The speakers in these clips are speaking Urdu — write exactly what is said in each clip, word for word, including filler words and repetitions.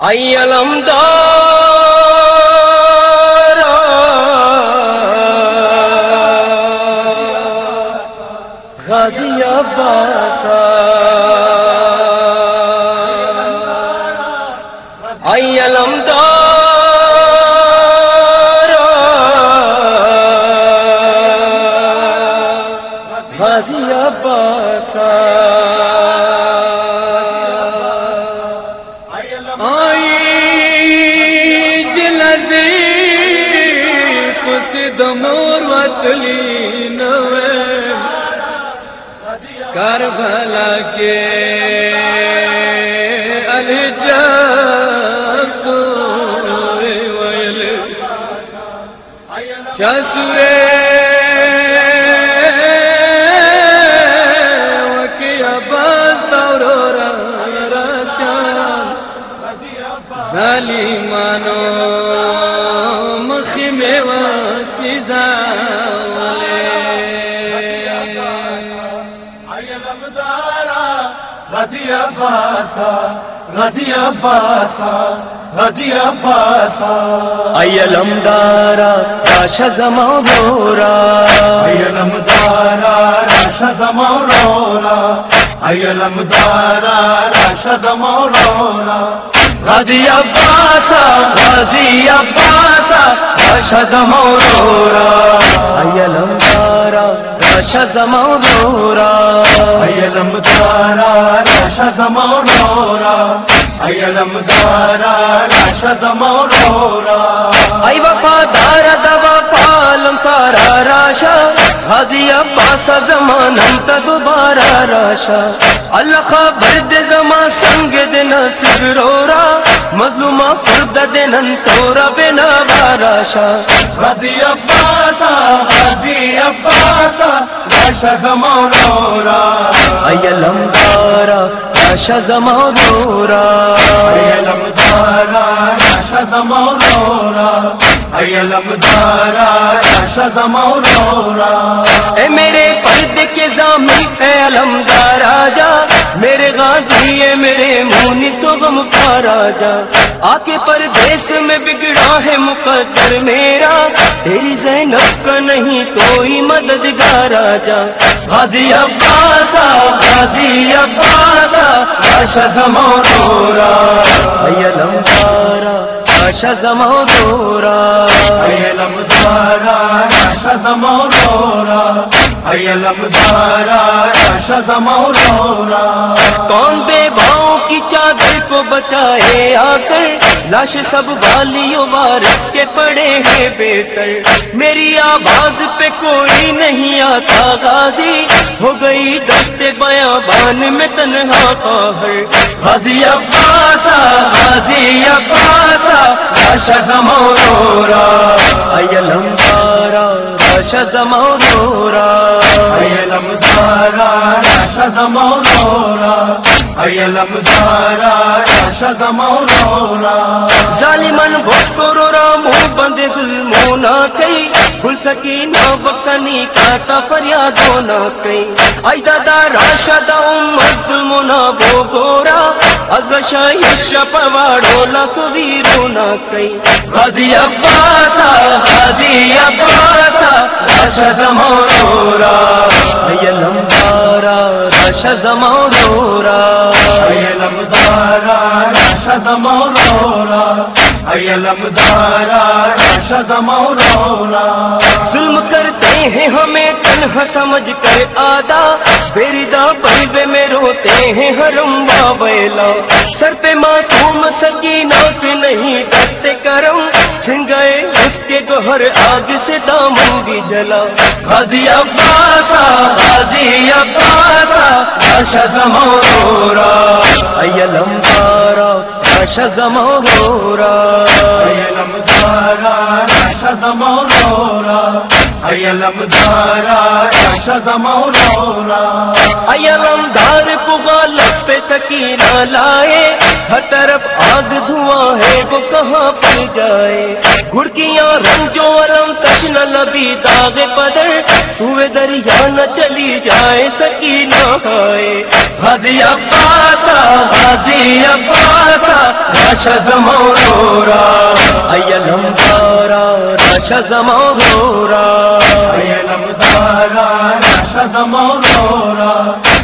ای علمدار غازی عباس ای علمدار غازی عباس دمور وطلی نوے کربلا کے الجب سورے ویل چسورے وکی عباس دورورا راشان ظالمانو مخی میوہ غازی عباس غازی عباس غازی عباس ای علمدارا راش زمورورا ای علمدارا راش زمورورا ای علمدارا راش زمورورا غازی عباس غازی عباس راش زمورورا ای علمدارا راش زمورورا ای علمدارا راش زمورورا ای علمدارا راش زمورورا ای وفادار دوا پالم سارا راشا غازی عباس زمانم تا دوبارہ راشا اللہ خبر دے زمان سنگ دے نصیب رورا مظلومہ قرب دے نن سورا بنا باراشا غازی عباس غازی عباس راش زمورورا ای علمدارا راش زمورورا ای علمدارا راش زمورورا ای علمدارا راش زمورورا اے میرے پردے کے ضامن اے علمدار آجا میرے غازی اے میرے مونی سغم پار آجا آ کے پردیس میں بگڑا ہے مقدر میرا تیری زینب کا نہیں کوئی مددگار آجا غازی عباس غازی عباس راش زمورورا ای علمدارا راش زمورورا ای علمدارا راش زمورورا ای علمدارا راش زمورورا کون بے باؤں کی چادر کو بچائے آ کر لاش سب والیوں وارث کے پڑے ہیں بے سر میری آواز پہ کوئی نہیں آتا غازی ہو گئی دشت بیابان میں تنہا قہر غازی عباس غازی عباس راش زمورورا ای علمدارا راش زمورورا ای علمدارا راش زمورورا ای علمدارا راش زمورورا ظالمن بھوکرورا منہ بندے ظلموں نہ کئی بھول سکینہ وقتنی کاتا فریادوں نہ کئی ای دادا راشدہ امت ظلموں نہ بو گورا از وشای شپواڑولا سویروں نہ کئی غازی عباس غازی عباس راش زمورورا ای علمدارا راش زمورورا ای علمدارا راش زمورورا ای علمدارا راش زمورورا ظلم کرتے ہیں ہمیں تنہا سمجھ کر آدھا بیریدہ بلبے میں روتے ہیں حرم وابیلا سر پہ معصوم سکینہ کے نہیں دستے کرم چھن گئے اس کے گوہر آگ سے دامن بھی جلا غازی عباس غازی عباس راش زمورورا ای علمدارا راش زمورورا ای علمدارا راش زمورورا ای علمدارا راش زمورورا ای علمدار کو غالب پہ سکینہ لائے ہر طرف آگ دھواں ہے وہ وہاں پڑ جائے گھڑکیاں رنجو علم تشن لبی داغ قدر سوئے دریا نہ چلی جائے سکینہ آئے غازی عباسا غازی عباسا راشا زمورورا ایلم دارا راشا زمورورا ایلم دارا راشا زمورورا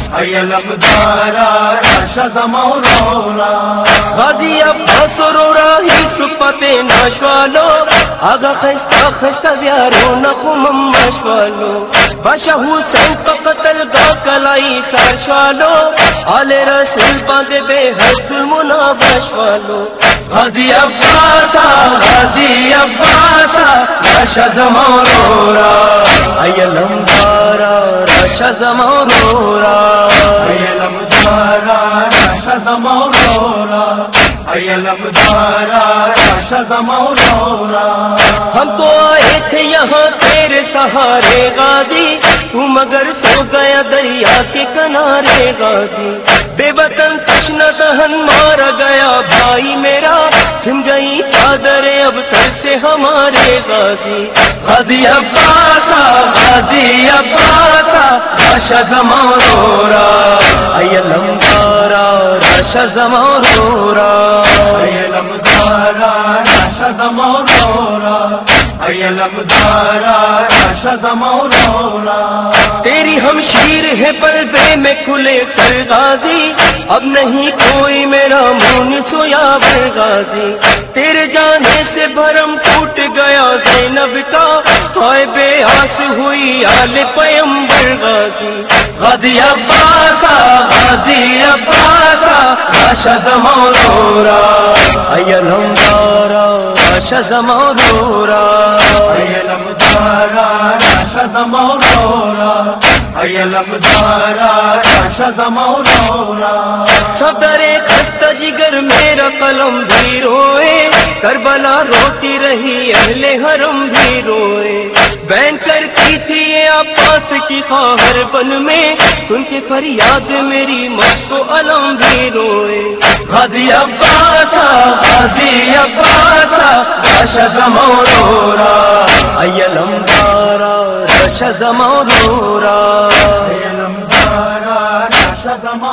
ایلم دارا راشا زمورورا غازی عباس رورا ہی سپتے ناشوالو آگا خستہ خستہ دیارو نخمم مشوالو باشا حسین کا قتل گا کلائی سارشوالو آل رسول باندے بے حس منابشوالو غازی عباسا غازی عباسا راشا زمورورا ایلم دارا راشا زمورورا ایلم دارا راشا زمورورا ایلم دارا راشا زمورورا ہم تو آئے تھے یہاں تیرے سہارے غازی تو مگر سو گیا دریا کے کنارے غازی بے وطن تشنہ دہن مارا گیا بھائی میرا چھن گئی چادر اب سر سے ہمارے غازی غازی عباسا غازی عباسا راشا زمورورا ایلم دارا راشا زمورورا ایلم دارا راشا زمورورا ایلم دارا راشا زمورورا تیری ہم شیر ہے پلبے میں کھلے سر غازی اب نہیں کوئی میرا مون سویا بر غازی تیرے جانے سے بھرم ٹوٹ گیا زینب کا ہائے بے آس ہوئی آل پیمبر غازی غازی عباسا غازی عباسا راشا زمورورا ایلم دارا راشا زمورورا ایلم دارا راشا زمورورا ایلم دارا راشا زمورورا صدر خستہ جگر میرا قلم بھی روئے کربلا روتی رہی اہل حرم بھی روئے بین کرتی تھی یہ عباس کی خواہر بن میں سن کے فریاد میری مشق و علم بھی روئے غازی عباسا غازی عباسا راشا زمورورا ایلم دارا راشا زمورورا ایلم دارا راشا زمورورا